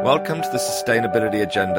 Welcome to the Sustainability Agenda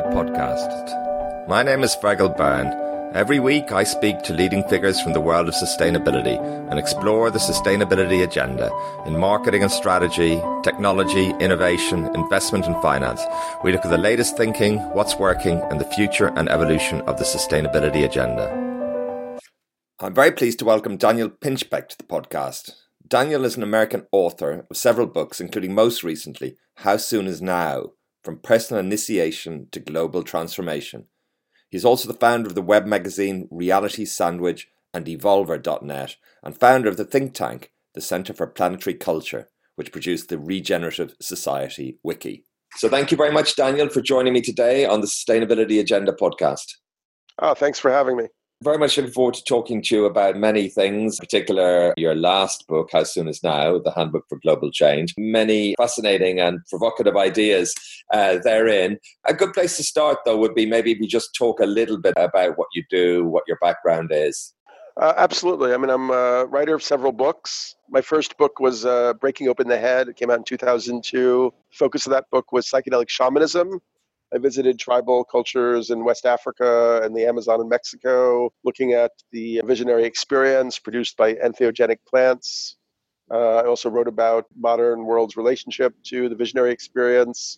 podcast. My name is Fergal Byrne. Every week I speak to leading figures from the world of sustainability and explore the sustainability agenda in marketing and strategy, technology, innovation, investment and finance. We look at the latest thinking, what's working, and the future and evolution of the sustainability agenda. I'm very pleased to welcome Daniel Pinchbeck to the podcast. Daniel is an American author of several books, including most recently, How Soon Is Now? From Personal Initiation to Global Transformation. He's also the founder of the web magazine Reality Sandwich and Evolver.net, and founder of the think tank, the Centre for Planetary Culture, which produced the Regenerative Society Wiki. So thank you very much, Daniel, for joining me today on the Sustainability Agenda podcast. Oh, thanks for having me. Very much looking forward to talking to you about many things, in particular your last book, How Soon Is Now? The Handbook for Global Change. Many fascinating and provocative ideas therein. A good place to start, though, would be maybe if you just talk a little bit about what you do, what your background is. Absolutely. I mean, I'm a writer of several books. My first book was Breaking Open the Head. It came out in 2002. The focus of that book was psychedelic shamanism. I visited tribal cultures in West Africa and the Amazon in Mexico, looking at the visionary experience produced by entheogenic plants. I also wrote about modern world's relationship to the visionary experience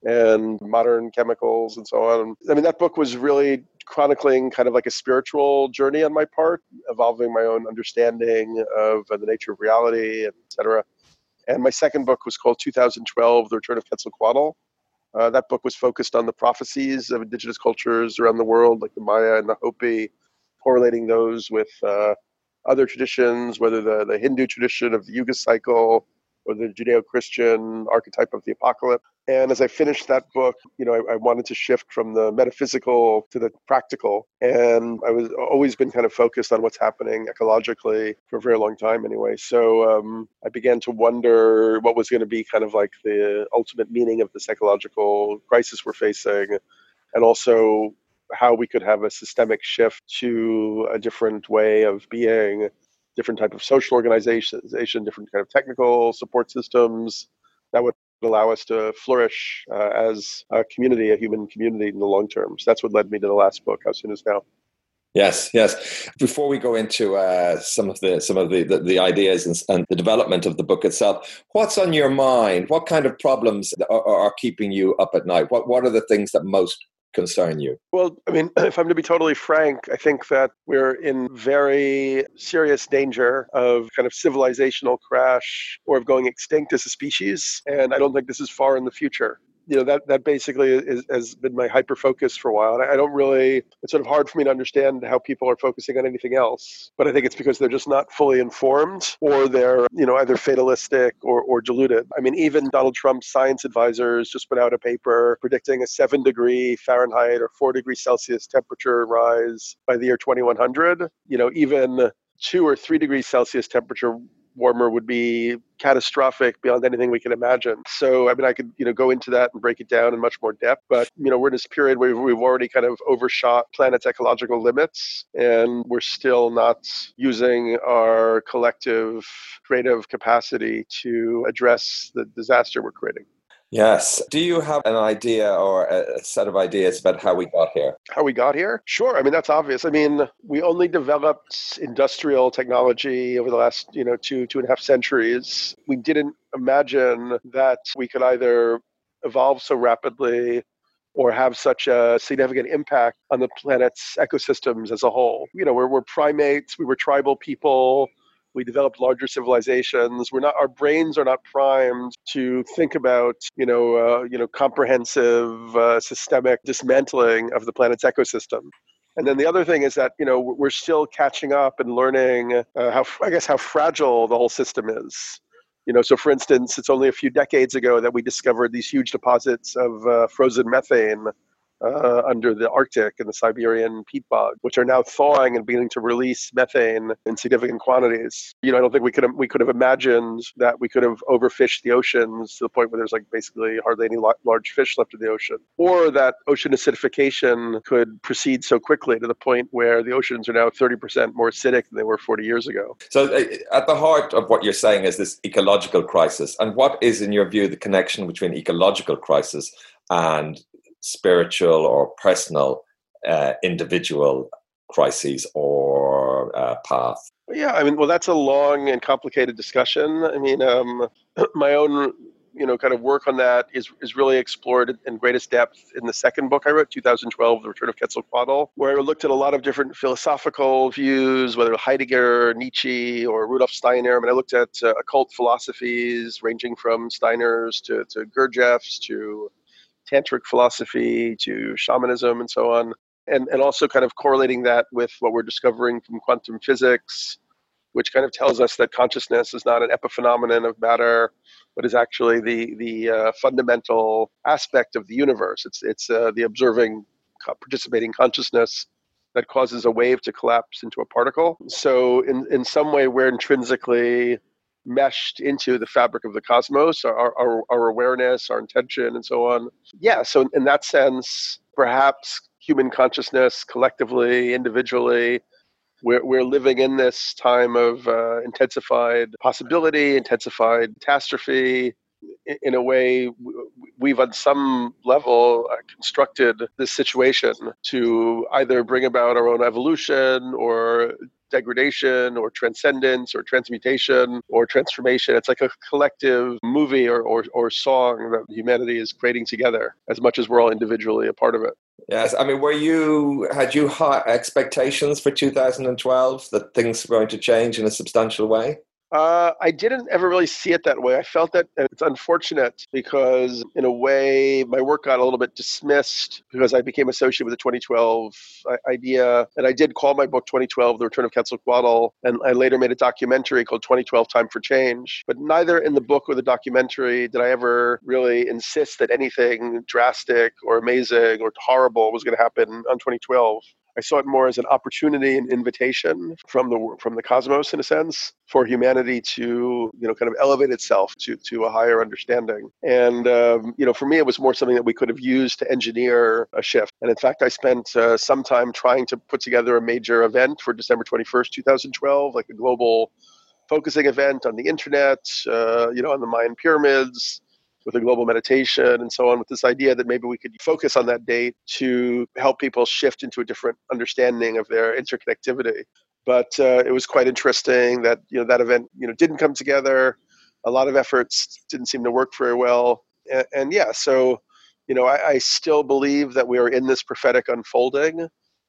and modern chemicals and so on. I mean, that book was really chronicling kind of like a spiritual journey on my part, evolving my own understanding of the nature of reality, et cetera. And my second book was called 2012, The Return of Quetzalcoatl. That book was focused on the prophecies of indigenous cultures around the world, like the Maya and the Hopi, correlating those with other traditions, whether the Hindu tradition of the Yuga cycle or the Judeo-Christian archetype of the apocalypse. And as I finished that book, I wanted to shift from the metaphysical to the practical. And I was always been kind of focused on what's happening ecologically for a very long time anyway. So I began to wonder what was going to be kind of like the ultimate meaning of this ecological crisis we're facing, and also how we could have a systemic shift to a different way of being, different type of social organization, different kind of technical support systems that would allow us to flourish as a community, a human community in the long term. So that's what led me to the last book, How Soon Is Now? Yes. Before we go into some of the ideas and the development of the book itself, what's on your mind? What kind of problems are keeping you up at night? What are the things that most concern you? Well, I mean, if I'm to be totally frank, I think that we're in very serious danger of kind of civilizational crash or of going extinct as a species. And I don't think this is far in the future. That basically has been my hyper focus for a while. And I don't really, it's sort of hard for me to understand how people are focusing on anything else. But I think it's because they're just not fully informed, or they're, either fatalistic or deluded. I mean, even Donald Trump's science advisors just put out a paper predicting a 7-degree Fahrenheit or 4 degrees Celsius temperature rise by the year 2100. Even 2 or 3 degrees Celsius temperature warmer would be catastrophic beyond anything we can imagine. So, I mean, I could, go into that and break it down in much more depth. But, we're in this period where we've already kind of overshot planet's ecological limits, and we're still not using our collective creative capacity to address the disaster we're creating. Yes. Do you have an idea or a set of ideas about how we got here? How we got here? Sure. I mean, that's obvious. I mean, we only developed industrial technology over the last, 2.5 centuries. We didn't imagine that we could either evolve so rapidly or have such a significant impact on the planet's ecosystems as a whole. We're primates. We were tribal people. We developed larger civilizations. Our brains are not primed to think about, comprehensive, systemic dismantling of the planet's ecosystem. And then the other thing is that, we're still catching up and learning how fragile the whole system is. So for instance, it's only a few decades ago that we discovered these huge deposits of frozen methane under the Arctic and the Siberian peat bog, which are now thawing and beginning to release methane in significant quantities. I don't think we could have imagined that we could have overfished the oceans to the point where there's basically hardly any large fish left in the ocean, or that ocean acidification could proceed so quickly to the point where the oceans are now 30% more acidic than they were 40 years ago. So at the heart of what you're saying is this ecological crisis. And what is, in your view, the connection between ecological crisis and spiritual or personal individual crises or path? Yeah, I mean, well, that's a long and complicated discussion. I mean, my own, kind of work on that is really explored in greatest depth in the second book I wrote, 2012, The Return of Quetzalcoatl, where I looked at a lot of different philosophical views, whether Heidegger, Nietzsche, or Rudolf Steiner. I mean, I looked at occult philosophies ranging from Steiner's to Gurdjieff's to tantric philosophy to shamanism and so on. And also kind of correlating that with what we're discovering from quantum physics, which kind of tells us that consciousness is not an epiphenomenon of matter, but is actually the fundamental aspect of the universe. It's the observing, participating consciousness that causes a wave to collapse into a particle. So in some way, we're intrinsically meshed into the fabric of the cosmos, our awareness, our intention, and so on. Yeah, so in that sense, perhaps human consciousness, collectively, individually, we're living in this time of intensified possibility, intensified catastrophe. In a way, we've on some level constructed this situation to either bring about our own evolution or degradation or transcendence or transmutation or transformation. It's like a collective movie or song that humanity is creating together as much as we're all individually a part of it. Yes, I mean, had you high expectations for 2012 that things were going to change in a substantial way? I didn't ever really see it that way. I felt that it's unfortunate because, in a way, my work got a little bit dismissed because I became associated with the 2012 idea. And I did call my book 2012, The Return of Quetzalcoatl, and I later made a documentary called 2012, Time for Change. But neither in the book or the documentary did I ever really insist that anything drastic or amazing or horrible was going to happen on 2012. I saw it more as an opportunity and invitation from the cosmos, in a sense, for humanity to kind of elevate itself to a higher understanding. And for me, it was more something that we could have used to engineer a shift. And in fact, I spent some time trying to put together a major event for December 21st, 2012, like a global focusing event on the internet, on the Mayan pyramids, with a global meditation and so on, with this idea that maybe we could focus on that date to help people shift into a different understanding of their interconnectivity. But it was quite interesting that that event didn't come together. A lot of efforts didn't seem to work very well. And yeah, so I still believe that we are in this prophetic unfolding.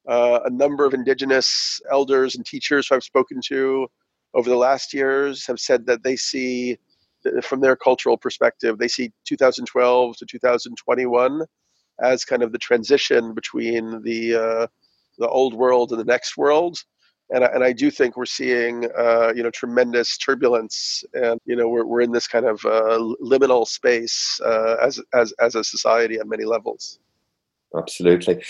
A number of indigenous elders and teachers who I've spoken to over the last years have said that they see, from their cultural perspective, they see 2012 to 2021 as kind of the transition between the old world and the next world. And I do think we're seeing tremendous turbulence, and we're in this kind of liminal space as a society on many levels. Absolutely.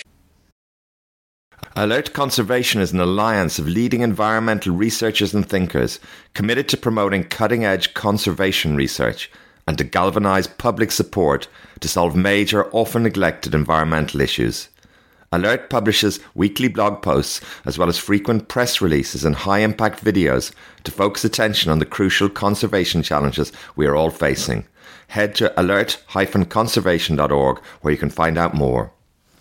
Alert Conservation is an alliance of leading environmental researchers and thinkers committed to promoting cutting-edge conservation research and to galvanise public support to solve major, often neglected environmental issues. Alert publishes weekly blog posts as well as frequent press releases and high-impact videos to focus attention on the crucial conservation challenges we are all facing. Head to alert-conservation.org where you can find out more.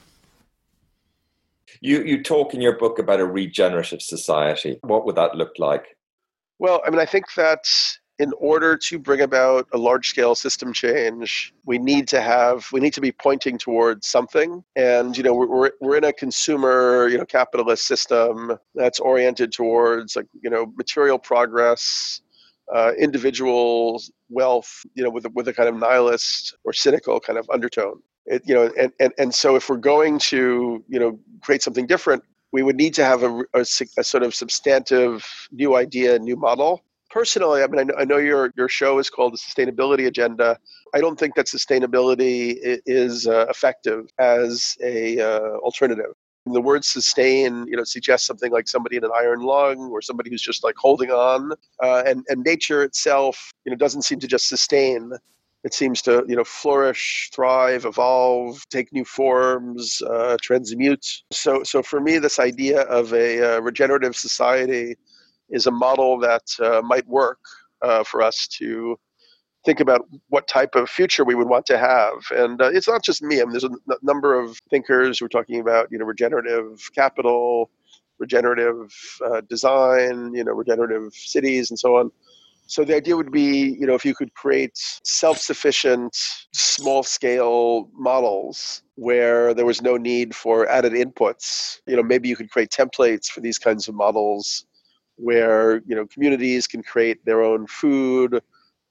You talk in your book about a regenerative society. What would that look like? Well, I mean, I think that in order to bring about a large-scale system change, we need to be pointing towards something. And we're in a consumer, capitalist system that's oriented towards material progress, individual wealth, with a kind of nihilist or cynical kind of undertone. And so if we're going to create something different, we would need to have a sort of substantive new idea, new model. Personally, I mean, I know your show is called the Sustainability Agenda. I don't think that sustainability is effective as a alternative. The word sustain, suggests something like somebody in an iron lung or somebody who's just like holding on. And nature itself, doesn't seem to just sustain. It seems to, flourish, thrive, evolve, take new forms, transmute. So for me, this idea of a regenerative society is a model that might work for us to think about what type of future we would want to have. And it's not just me. I mean, there's a number of thinkers who are talking about, regenerative capital, regenerative design, regenerative cities, and so on. So the idea would be, if you could create self-sufficient, small-scale models where there was no need for added inputs, maybe you could create templates for these kinds of models where, communities can create their own food,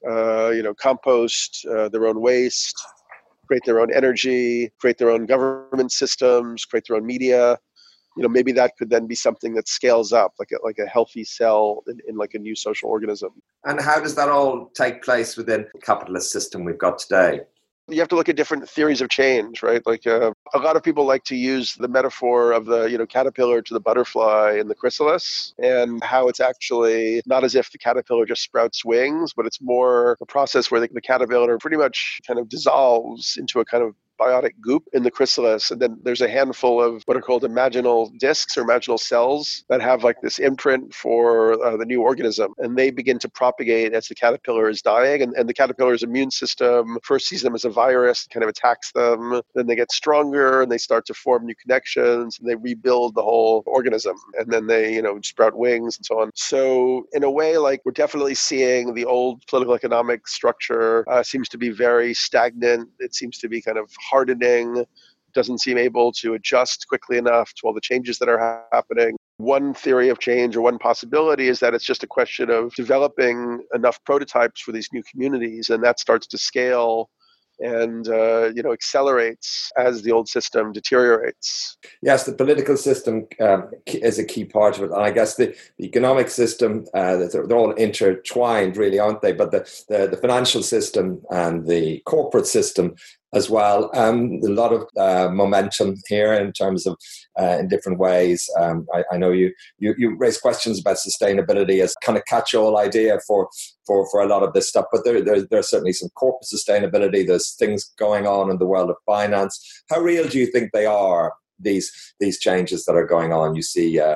compost their own waste, create their own energy, create their own government systems, create their own media. Maybe that could then be something that scales up, like a healthy cell in like a new social organism. And how does that all take place within the capitalist system we've got today? You have to look at different theories of change, right? Like a lot of people like to use the metaphor of the caterpillar to the butterfly in the chrysalis, and how it's actually not as if the caterpillar just sprouts wings, but it's more a process where the caterpillar pretty much kind of dissolves into a kind of biotic goop in the chrysalis. And then there's a handful of what are called imaginal discs or imaginal cells that have like this imprint for the new organism. And they begin to propagate as the caterpillar is dying. And the caterpillar's immune system first sees them as a virus, kind of attacks them. Then they get stronger and they start to form new connections and they rebuild the whole organism. And then they, sprout wings and so on. So in a way, like we're definitely seeing the old political economic structure seems to be very stagnant. It seems to be kind of hardening, doesn't seem able to adjust quickly enough to all the changes that are happening. One theory of change or one possibility is that it's just a question of developing enough prototypes for these new communities, and that starts to scale and accelerates as the old system deteriorates. Yes, the political system is a key part of it, and I guess the economic system, they're all intertwined, really, aren't they? But the financial system and the corporate system as well. A lot of momentum here in terms of in different ways. I know you raise questions about sustainability as kind of catch-all idea for a lot of this stuff, but there's certainly some corporate sustainability. There's things going on in the world of finance. How real do you think they are? These changes that are going on. You see a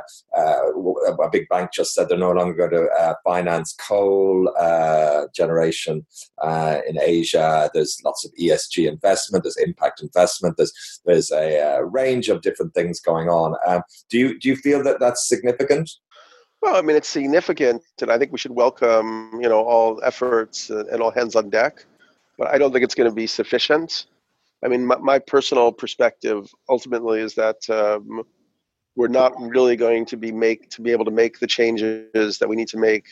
big bank just said they're no longer going to finance coal generation in Asia. There's lots of ESG investment. There's impact investment. There's a range of different things going on. Do you feel that that's significant? Well, I mean, it's significant, and I think we should welcome all efforts and all hands on deck. But I don't think it's going to be sufficient. I mean, my personal perspective ultimately is that we're not really going to be able to make the changes that we need to make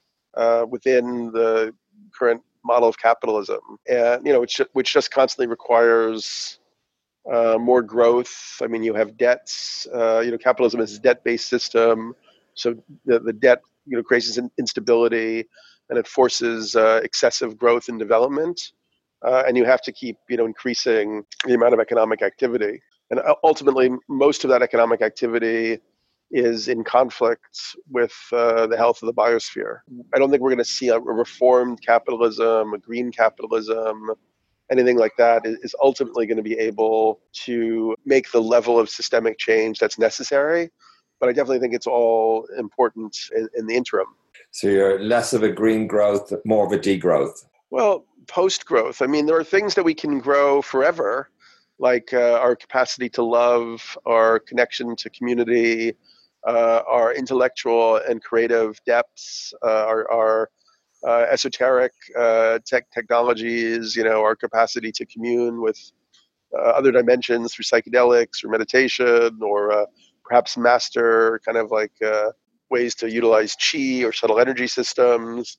within the current model of capitalism, and which just constantly requires more growth. I mean, you have debts. Capitalism is a debt-based system, so the debt creates instability, and it forces excessive growth and development. And you have to keep, increasing the amount of economic activity. And ultimately, most of that economic activity is in conflict with the health of the biosphere. I don't think we're going to see a reformed capitalism, a green capitalism, anything like that is ultimately going to be able to make the level of systemic change that's necessary. But I definitely think it's all important in the interim. So you're less of a green growth, more of a degrowth. Well, post-growth. I mean, there are things that we can grow forever, like our capacity to love, our connection to community, our intellectual and creative depths, our esoteric technologies, our capacity to commune with other dimensions through psychedelics or meditation, or perhaps master kind of like ways to utilize chi or subtle energy systems.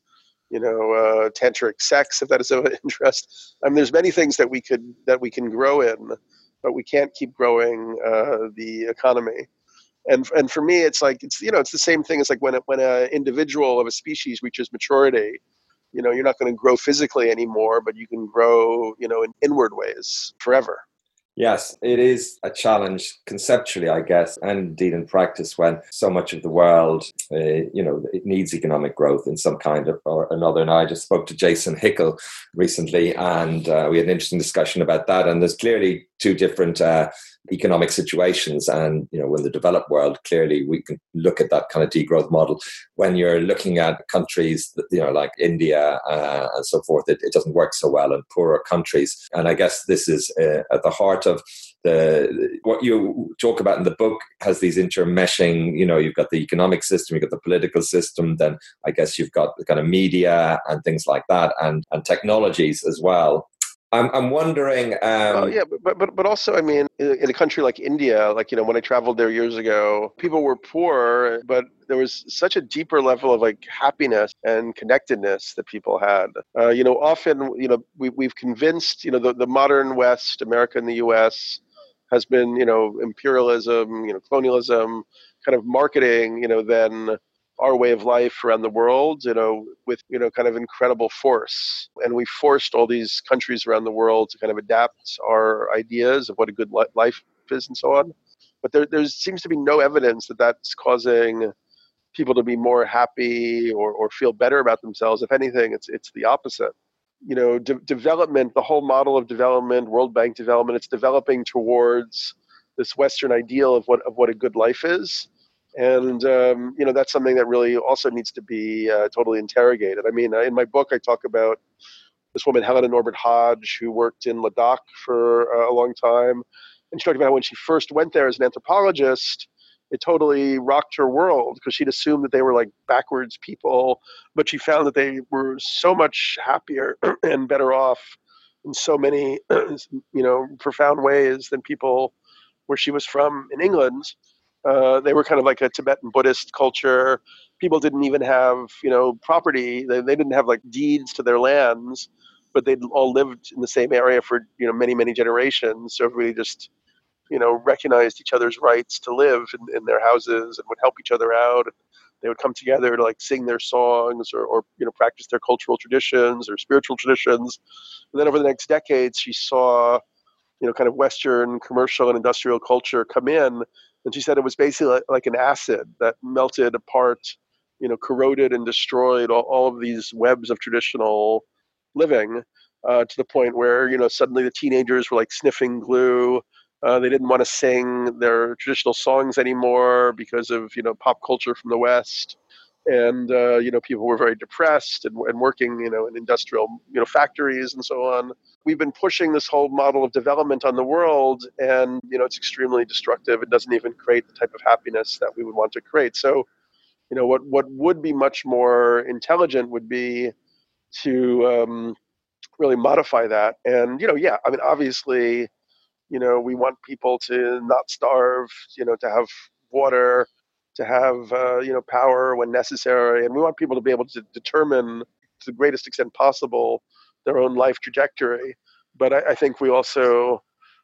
Tantric sex, if that is of interest. I mean, there's many things that we can grow in, but we can't keep growing the economy. And for me, it's the same thing as like when an individual of a species reaches maturity. You're not going to grow physically anymore, but you can grow, in inward ways forever. Yes, it is a challenge conceptually, I guess, and indeed in practice when so much of the world, it needs economic growth in some kind of or another. And I just spoke to Jason Hickel recently, and we had an interesting discussion about that. And there's clearly two different economic situations. And, when the developed world, clearly we can look at that kind of degrowth model. When you're looking at countries, like India and so forth, it doesn't work so well in poorer countries. And I guess this is at the heart of what you talk about in the book has these intermeshing, you've got the economic system, you've got the political system, then I guess you've got the kind of media and things like that, and technologies as well. I'm wondering. But also, I mean, in a country like India, when I traveled there years ago, people were poor, but there was such a deeper level of happiness and connectedness that people had. Often, we've convinced, the modern West, America and the U.S. has been, imperialism, colonialism, kind of marketing, then our way of life around the world, with, kind of incredible force. And we forced all these countries around the world to kind of adapt our ideas of what a good life is and so on. But there seems to be no evidence that that's causing people to be more happy or feel better about themselves. If anything, it's the opposite. Development, the whole model of development, World Bank development, it's developing towards this Western ideal of what a good life is. And, that's something that really also needs to be totally interrogated. I mean, in my book, I talk about this woman, Helena Norbert Hodge, who worked in Ladakh for a long time. And she talked about how when she first went there as an anthropologist, it totally rocked her world because she'd assumed that they were backwards people. But she found that they were so much happier and better off in so many, profound ways than people where she was from in England. They were kind of like a Tibetan Buddhist culture. People didn't even have, property. They didn't have deeds to their lands, but they'd all lived in the same area for, many, many generations. So everybody just, recognized each other's rights to live in their houses and would help each other out. They would come together to sing their songs or practice their cultural traditions or spiritual traditions. And then over the next decades, she saw, kind of Western commercial and industrial culture come in. And she said it was basically like an acid that melted apart, corroded and destroyed all of these webs of traditional living to the point where, suddenly the teenagers were sniffing glue. They didn't want to sing their traditional songs anymore because of, pop culture from the West. And, people were very depressed and working, in industrial, factories and so on. We've been pushing this whole model of development on the world, and, it's extremely destructive. It doesn't even create the type of happiness that we would want to create. So, what would be much more intelligent would be to really modify that. And, I mean, obviously, we want people to not starve, to have water, to have, power when necessary. And we want people to be able to determine to the greatest extent possible their own life trajectory. But I think we also,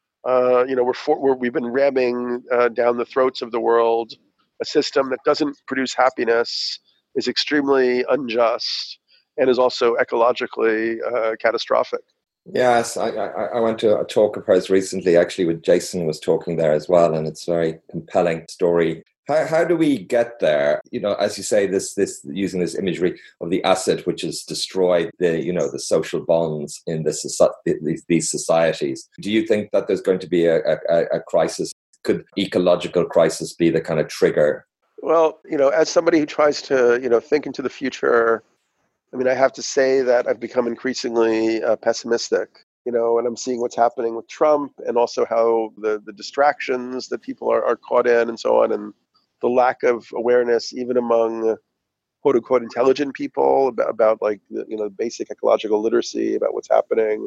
we've been ramming down the throats of the world a system that doesn't produce happiness, is extremely unjust, and is also ecologically catastrophic. Yes, I went to a talk of hers recently, actually, with Jason was talking there as well, and it's a very compelling story. How do we get there? As you say, this using this imagery of the acid, which has destroyed the social bonds in these societies. Do you think that there's going to be a crisis? Could ecological crisis be the kind of trigger? Well, as somebody who tries to think into the future, I mean, I have to say that I've become increasingly pessimistic, and I'm seeing what's happening with Trump and also how the distractions that people are caught in and so on, and the lack of awareness even among quote unquote intelligent people about basic ecological literacy about what's happening.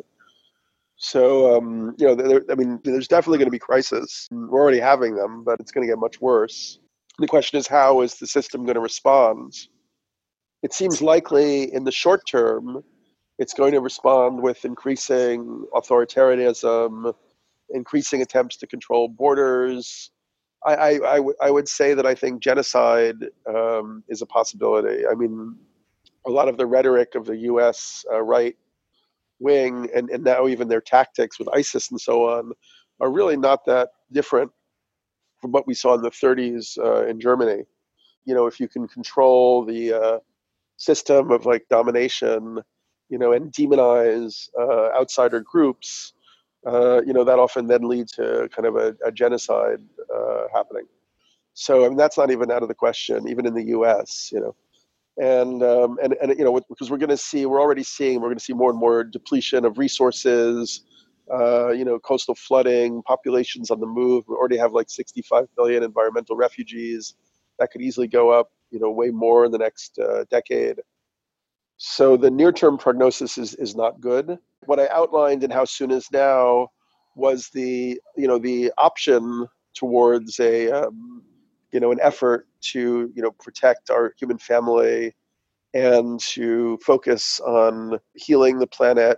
So, there's definitely going to be crises. We're already having them, but it's going to get much worse. The question is, how is the system going to respond? It seems likely in the short term, it's going to respond with increasing authoritarianism, increasing attempts to control borders. I would say that I think genocide is a possibility. I mean, a lot of the rhetoric of the U.S. Right wing and now even their tactics with ISIS and so on are really not that different from what we saw in the 30s in Germany. If you can control the system of domination, and demonize outsider groups, that often then leads to kind of a genocide happening. So I mean, that's not even out of the question, even in the U.S. Because we're already seeing more and more depletion of resources, coastal flooding, populations on the move. We already have like 65 million environmental refugees. That could easily go up, way more in the next decade. So the near-term prognosis is not good. What I outlined in How Soon Is Now was the option towards an effort to protect our human family and to focus on healing the planet,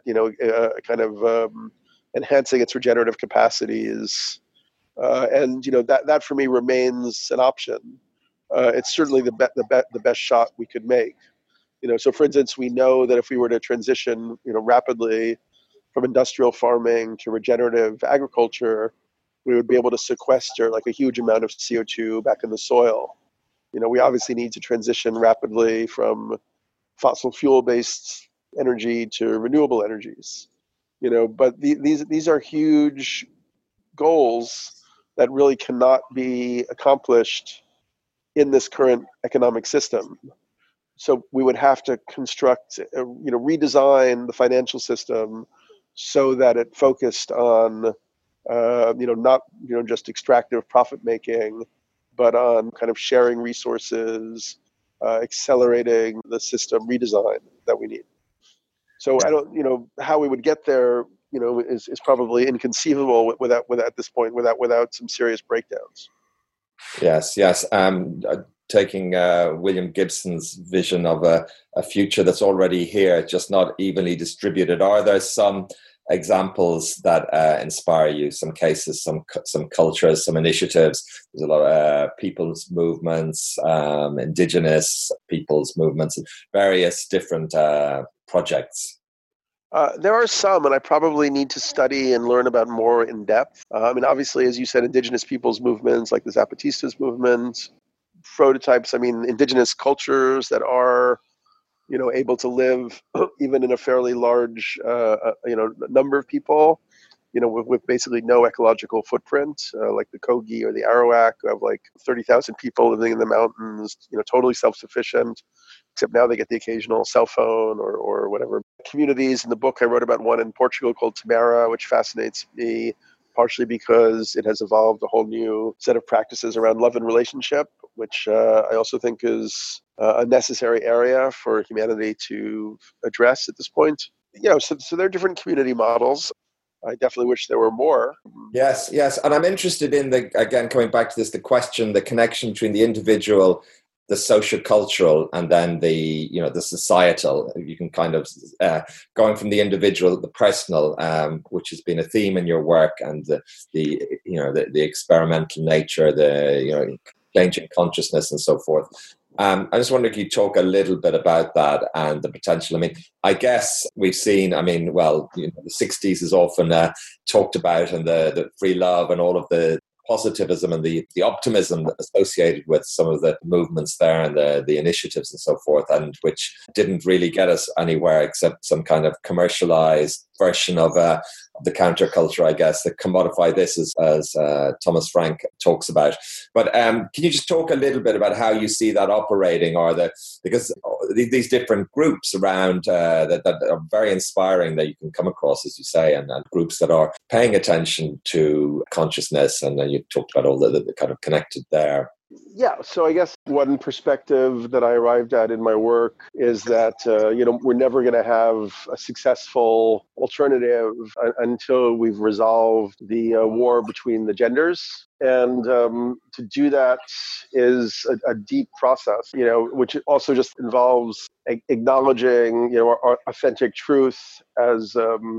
enhancing its regenerative capacities, and that for me remains an option. It's certainly the best shot we could make. So for instance, we know that if we were to transition, rapidly from industrial farming to regenerative agriculture, we would be able to sequester like a huge amount of CO2 back in the soil. We obviously need to transition rapidly from fossil fuel-based energy to renewable energies. But these are huge goals that really cannot be accomplished in this current economic system. So we would have to construct, redesign the financial system so that it focused on, not, just extractive profit making, but on kind of sharing resources, accelerating the system redesign that we need. So I don't, how we would get there, is probably inconceivable without at this point, without some serious breakdowns. Yes. Taking William Gibson's vision of a future that's already here, just not evenly distributed. Are there some examples that inspire you? Some cases, some cultures, some initiatives. There's a lot of people's movements, indigenous people's movements, and various different projects. There are some, and I probably need to study and learn about more in depth. Obviously, as you said, indigenous people's movements like the Zapatistas movement, prototypes. Indigenous cultures that are, able to live even in a fairly large, number of people, with basically no ecological footprint, like the Kogi or the Arawak, who have like 30,000 people living in the mountains, totally self-sufficient, except now they get the occasional cell phone or whatever. Communities, in the book I wrote about one in Portugal called Tamara, which fascinates me, partially because it has evolved a whole new set of practices around love and relationship, which I also think is a necessary area for humanity to address at this point. So there are different community models. I definitely wish there were more. Yes. And I'm interested in again, coming back to this, the connection between the individual, the social-cultural, and then the societal. You can kind of going from the individual, the personal, which has been a theme in your work, and the experimental nature, the changing consciousness, and so forth. I just wonder if you talk a little bit about that and the potential. I guess we've seen, the 60s is often talked about, and the free love and all of the positivism and the optimism associated with some of the movements there and the initiatives and so forth, and which didn't really get us anywhere except some kind of commercialized version of the counterculture, I guess, that commodify this, as Thomas Frank talks about. But can you just talk a little bit about how you see that operating, because these different groups around that are very inspiring that you can come across, as you say, and groups that are paying attention to consciousness, and then you talked about all the kind of connected there. Yeah, so I guess one perspective that I arrived at in my work is that, we're never going to have a successful alternative until we've resolved the war between the genders. And to do that is a deep process, which also just involves acknowledging, our authentic truth as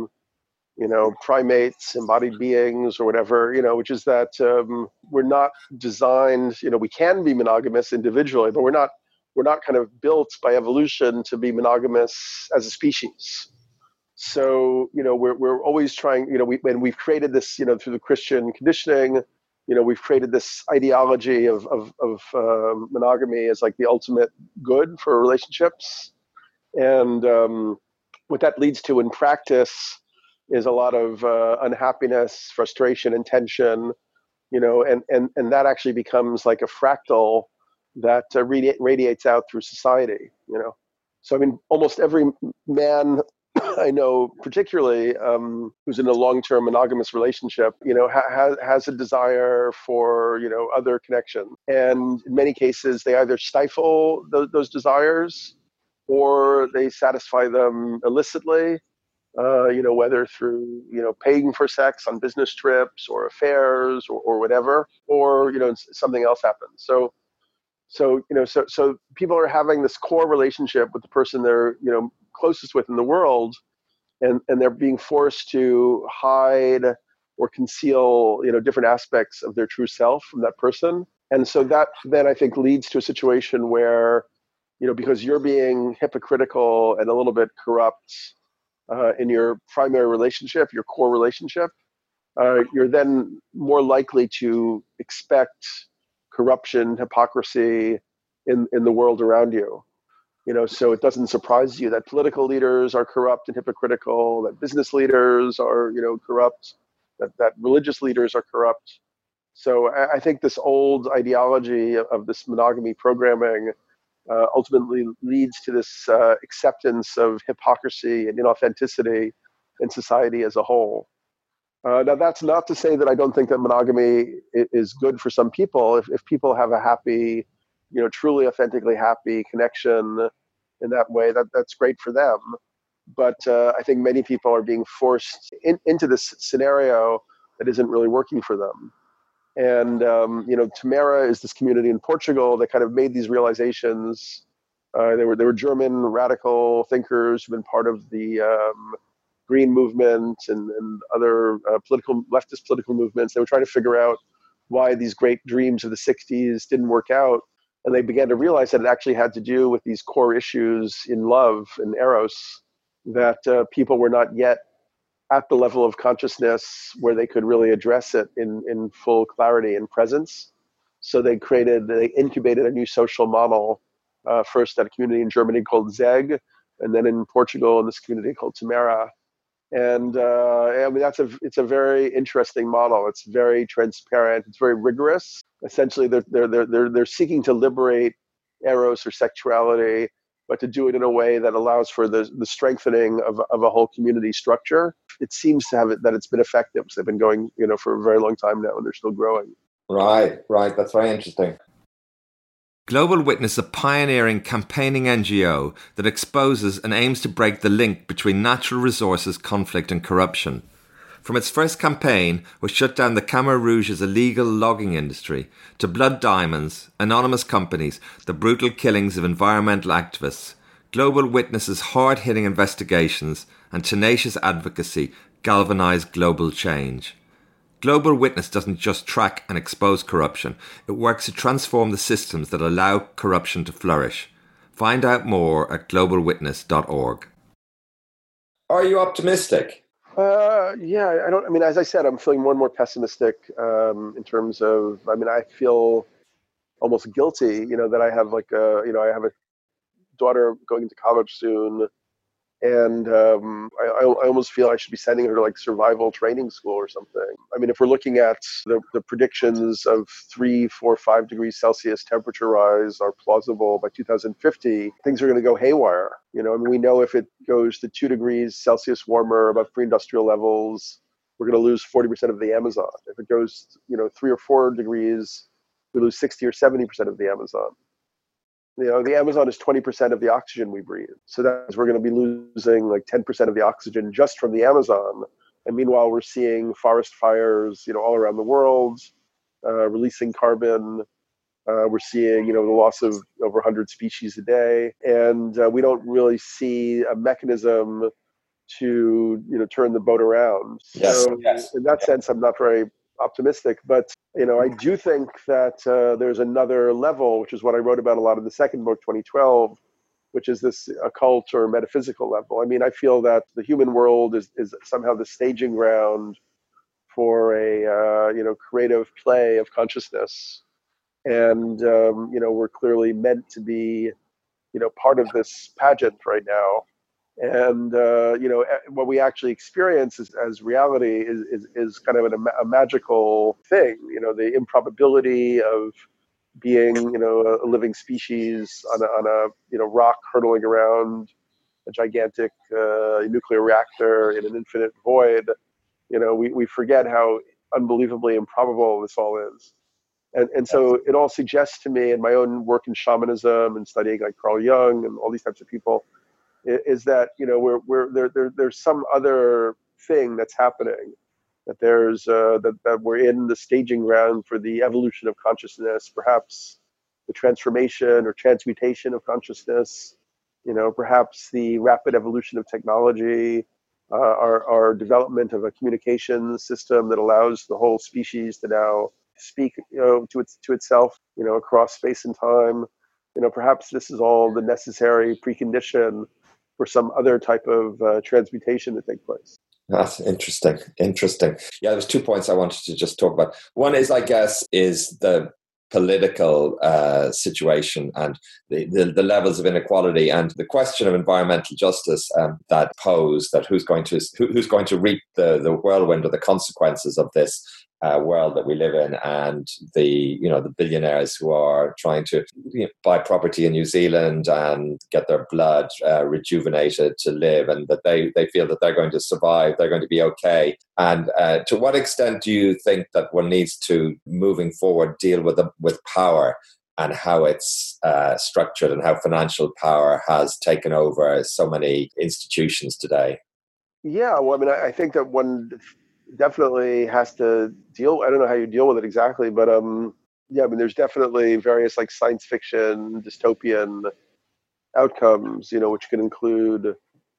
primates, embodied beings, or whatever, which is that we're not designed, we can be monogamous individually, but we're not kind of built by evolution to be monogamous as a species. So, we're always trying, when we've created this, through the Christian conditioning, we've created this ideology of monogamy as like the ultimate good for relationships. And what that leads to in practice is a lot of unhappiness, frustration, and tension, and that actually becomes like a fractal that radiates out through society. So, I mean, almost every man I know, particularly who's in a long-term monogamous relationship, has a desire for, other connection. And in many cases, they either stifle those desires or they satisfy them illicitly, whether through, paying for sex on business trips or affairs or whatever, or, something else happens. So people are having this core relationship with the person they're, closest with in the world, and they're being forced to hide or conceal, different aspects of their true self from that person. And so that then I think leads to a situation where, because you're being hypocritical and a little bit corrupt in your primary relationship, your core relationship, you're then more likely to expect corruption, hypocrisy in the world around you. So it doesn't surprise you that political leaders are corrupt and hypocritical, that business leaders are, corrupt, that religious leaders are corrupt. So I think this old ideology of this monogamy programming ultimately leads to this acceptance of hypocrisy and inauthenticity in society as a whole. Now, that's not to say that I don't think that monogamy is good for some people. If people have a happy, truly authentically happy connection in that way, that's great for them. But I think many people are being forced into this scenario that isn't really working for them. And, Tamara is this community in Portugal that kind of made these realizations. They were German radical thinkers who've been part of the Green movement and other leftist political movements. They were trying to figure out why these great dreams of the 60s didn't work out. And they began to realize that it actually had to do with these core issues in love and eros, that people were not yet at the level of consciousness where they could really address it in full clarity and presence. So they incubated a new social model, first at a community in Germany called Zeg, and then in Portugal in this community called Tamara. And I mean, it's a very interesting model. It's very transparent. It's very rigorous. Essentially, they're seeking to liberate eros or sexuality, but to do it in a way that allows for the strengthening of a whole community structure. It seems to have that it's been effective. So they've been going, for a very long time now, and they're still growing. Right. That's very interesting. Global Witness is a pioneering campaigning NGO that exposes and aims to break the link between natural resources, conflict and corruption. From its first campaign, which shut down the Khmer Rouge's illegal logging industry, to Blood Diamonds, anonymous companies, the brutal killings of environmental activists, Global Witness's hard-hitting investigations and tenacious advocacy galvanised global change. Global Witness doesn't just track and expose corruption, it works to transform the systems that allow corruption to flourish. Find out more at globalwitness.org. Are you optimistic? Yeah, as I said, I'm feeling more and more pessimistic in terms of, I feel almost guilty, that I have I have a daughter going into college soon. And I almost feel I should be sending her to survival training school or something. If we're looking at the predictions of 3, 4, 5 degrees Celsius temperature rise are plausible by 2050, things are going to go haywire. We know if it goes to 2 degrees Celsius warmer above pre-industrial levels, we're going to lose 40% of the Amazon. If it goes, 3 or 4 degrees, we lose 60 or 70% of the Amazon. The Amazon is 20% of the oxygen we breathe. So that means we're going to be losing 10% of the oxygen just from the Amazon. And meanwhile, we're seeing forest fires, all around the world, releasing carbon. We're seeing, the loss of over 100 species a day. And we don't really see a mechanism to, turn the boat around. Yes. In that sense, I'm not very optimistic, but I do think that there's another level, which is what I wrote about a lot in the second book, 2012, which is this occult or metaphysical level. I feel that the human world is somehow the staging ground for a creative play of consciousness, and we're clearly meant to be part of this pageant right now. And what we actually experience as reality is kind of a magical thing. The improbability of being a living species on a rock hurtling around a gigantic nuclear reactor in an infinite void. We forget how unbelievably improbable this all is. And so it all suggests to me in my own work in shamanism and studying like Carl Jung and all these types of people is that there's some other thing that's happening, that that we're in the staging ground for the evolution of consciousness, perhaps the transformation or transmutation of consciousness, perhaps the rapid evolution of technology, our development of a communication system that allows the whole species to now speak to itself across space and time. Perhaps this is all the necessary precondition for some other type of transmutation to take place. That's interesting. Interesting. Yeah, there's 2 points I wanted to just talk about. One is, I guess, is the political situation and the levels of inequality and the question of environmental justice that pose that who's going to reap the whirlwind or the consequences of this world that we live in, and the billionaires who are trying to buy property in New Zealand and get their blood rejuvenated to live, and that they feel that they're going to survive, they're going to be okay. And to what extent do you think that one needs to, moving forward, deal with power and how it's structured and how financial power has taken over so many institutions today? Yeah, well, I mean, I think that one definitely has to deal. I don't know how you deal with it exactly, but yeah, I mean, there's definitely various like science fiction dystopian outcomes, which could include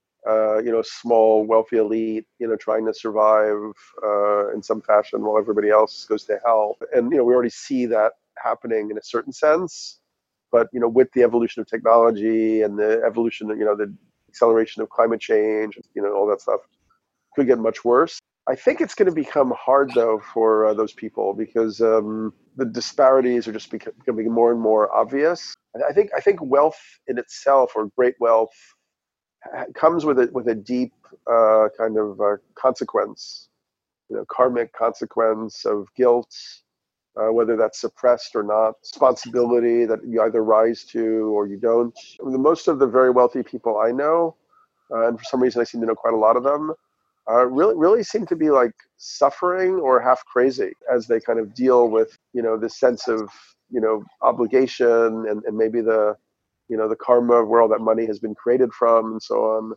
small wealthy elite, trying to survive in some fashion while everybody else goes to hell. And we already see that happening in a certain sense, but with the evolution of technology and the evolution of the acceleration of climate change, all that stuff could get much worse. I think it's going to become hard, though, for those people because the disparities are just becoming more and more obvious. I think wealth in itself, or great wealth, comes with a deep kind of consequence, karmic consequence of guilt, whether that's suppressed or not, responsibility that you either rise to or you don't. I mean, most of the very wealthy people I know, and for some reason I seem to know quite a lot of them, really seem to be like suffering or half crazy as they kind of deal with, this sense of, obligation and maybe the karma of where all that money has been created from and so on.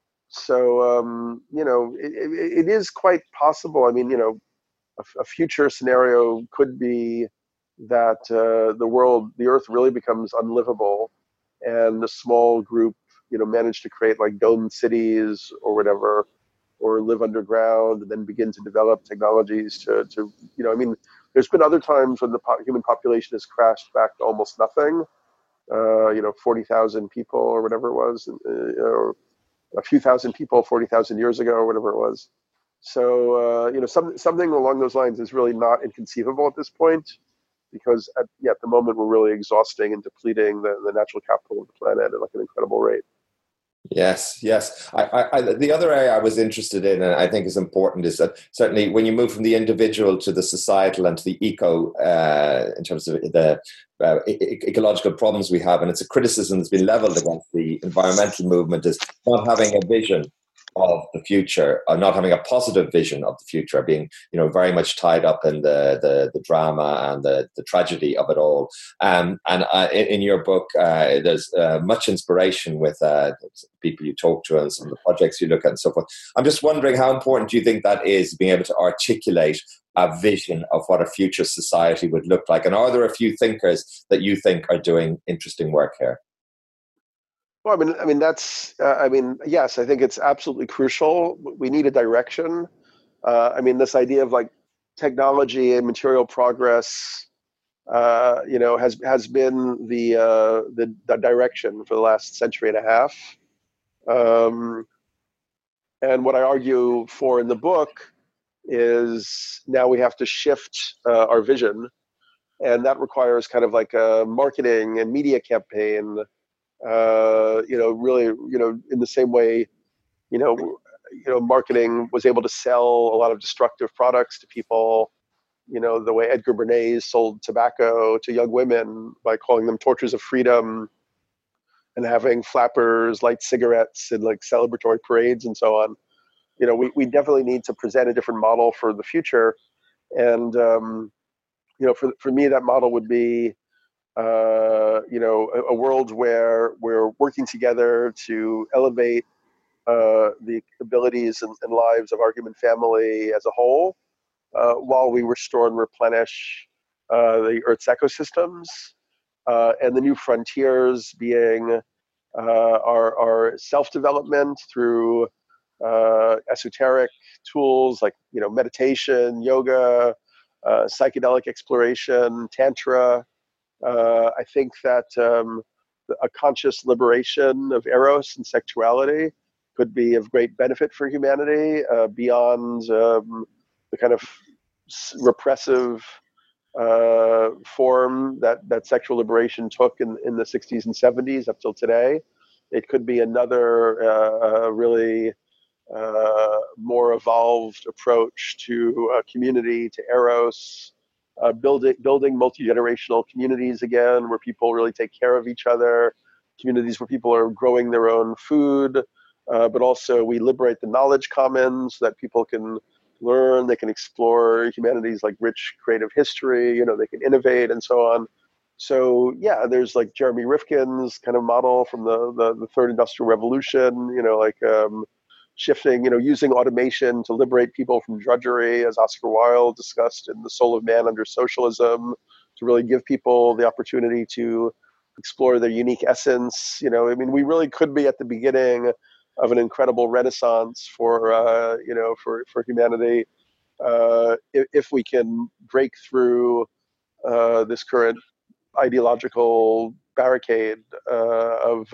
So, it is quite possible. I mean, a future scenario could be that the earth really becomes unlivable and a small group, manage to create like domed cities or whatever, or live underground and then begin to develop technologies to I mean, there's been other times when the human population has crashed back to almost nothing, 40,000 people or whatever it was, or a few thousand people 40,000 years ago or whatever it was. So, something along those lines is really not inconceivable at this point because at the moment we're really exhausting and depleting the natural capital of the planet at like an incredible rate. Yes. The other area I was interested in, and I think is important, is that certainly when you move from the individual to the societal and to the eco, in terms of the ecological problems we have, and it's a criticism that's been leveled against the environmental movement, is not having a vision of the future, or not having a positive vision of the future, being very much tied up in the drama and the tragedy of it all. And in your book, there's much inspiration with people you talk to and some of the projects you look at and so forth. I'm just wondering, how important do you think that is, being able to articulate a vision of what a future society would look like? And are there a few thinkers that you think are doing interesting work here? Well, I mean, that's, yes, I think it's absolutely crucial. We need a direction. I mean, this idea of like technology and material progress, has been the direction for the last century and a half. And what I argue for in the book is now we have to shift our vision, and that requires kind of like a marketing and media campaign. Really, in the same way marketing was able to sell a lot of destructive products to people, the way Edgar Bernays sold tobacco to young women by calling them torches of freedom and having flappers light cigarettes in like celebratory parades and so on. We definitely need to present a different model for the future. And, for me, that model would be, a world where we're working together to elevate the abilities and lives of our human family as a whole, while we restore and replenish the Earth's ecosystems, and the new frontiers being our self-development through esoteric tools like meditation, yoga, psychedelic exploration, tantra. I think that a conscious liberation of eros and sexuality could be of great benefit for humanity, beyond the kind of repressive form that sexual liberation took in the 60s and 70s up till today. It could be another really more evolved approach to community, to eros, building multi-generational communities again, where people really take care of each other, communities where people are growing their own food, but also we liberate the knowledge commons so that people can learn, they can explore humanity's like rich creative history, they can innovate and so on. So yeah, there's like Jeremy Rifkin's kind of model from the third industrial revolution, shifting, using automation to liberate people from drudgery, as Oscar Wilde discussed in The Soul of Man Under Socialism, to really give people the opportunity to explore their unique essence. We really could be at the beginning of an incredible renaissance for humanity, if we can break through this current ideological barricade of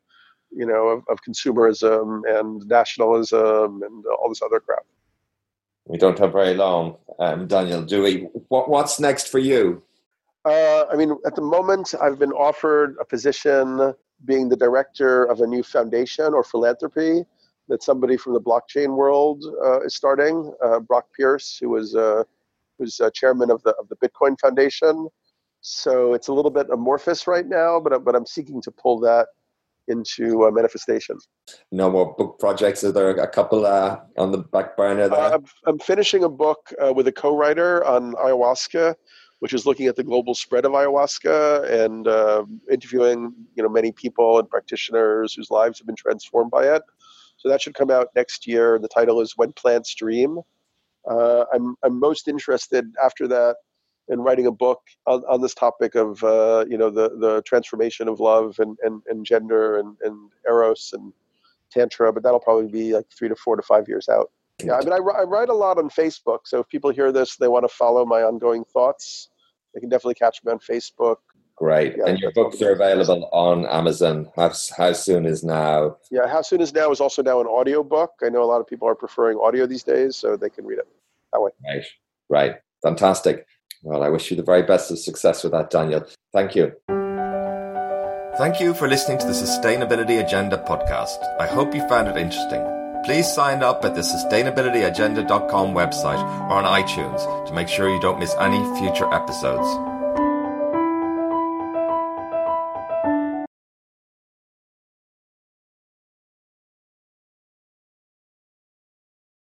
consumerism and nationalism and all this other crap. We don't have very long, Daniel, do we? What's next for you? At the moment, I've been offered a position being the director of a new foundation or philanthropy that somebody from the blockchain world is starting. Brock Pierce, who's chairman of the Bitcoin Foundation. So it's a little bit amorphous right now, but I'm seeking to pull that into manifestation. No more book projects? Are there a couple on the back burner there? I'm finishing a book with a co-writer on ayahuasca, which is looking at the global spread of ayahuasca and interviewing many people and practitioners whose lives have been transformed by it. So that should come out next year. The title is When Plants Dream. I'm most interested after that in writing a book on this topic of the transformation of love and gender and eros and tantra, but that'll probably be like 3 to 4 to 5 years out. Yeah, I write a lot on Facebook, so if people hear this, they want to follow my ongoing thoughts, they can definitely catch me on Facebook. Great. Yeah, and your books are available on Amazon. How Soon Is Now. Yeah, How Soon Is Now is also now an audio book. I know a lot of people are preferring audio these days, so they can read it that way. Right. Fantastic. Well, I wish you the very best of success with that, Daniel. Thank you. Thank you for listening to the Sustainability Agenda podcast. I hope you found it interesting. Please sign up at the sustainabilityagenda.com website or on iTunes to make sure you don't miss any future episodes.